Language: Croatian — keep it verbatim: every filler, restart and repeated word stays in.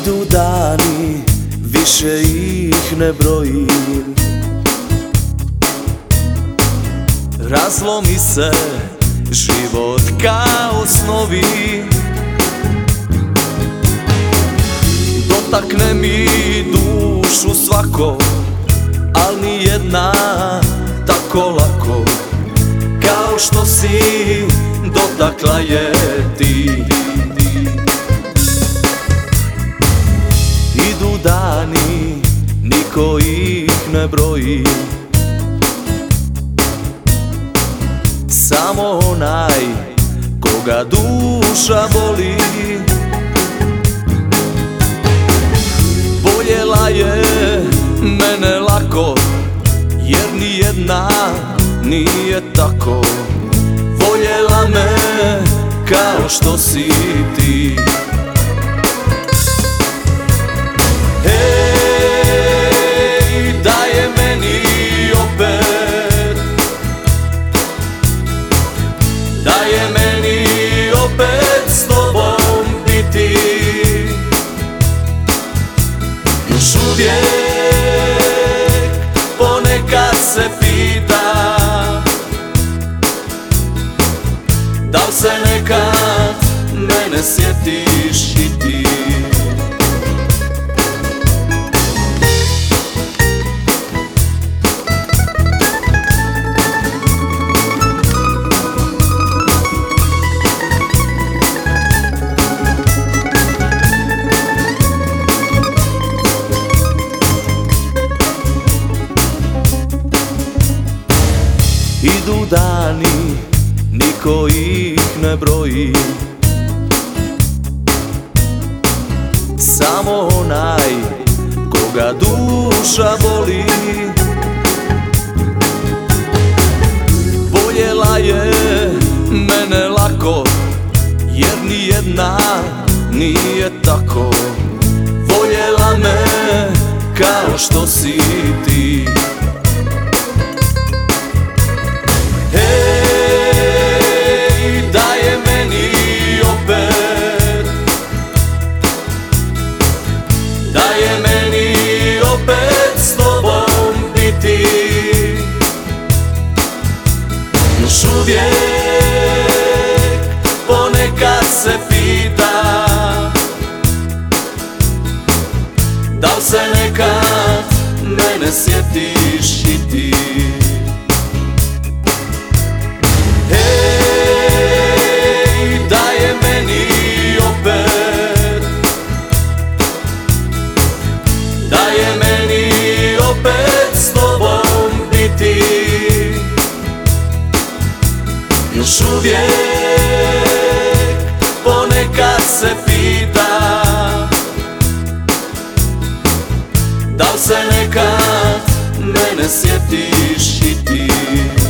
Idu dani, više ih ne brojim. Razlomi se život kao snovi, dotakne mi dušu svako, al ni jedna tako lako kao što si dotakla je ti. Idu dani, niko ih ne broji, samo onaj koga duša boli. Voljela je mene lako, jer ni jedna nije tako voljela me kao što si ti. Hej, daj je meni opet, daj je meni opet s tobom biti. Još uvijek ponekad se pitam, da li se nekad mene sjetiš i ti. Idu dani, niko ih ne broji, samo onaj koga duša boli. Voljela je mene lako, jer ni jedna nije tako voljela me kao što si ti. Hej, daj je meni opet, daj je meni opet s tobom biti. Još uvijek ponekad se pitam, da li se nekad mene sjetiš i ti. Još uvijek ponekad se pitam, da li se nekad mene sjetiš i ti.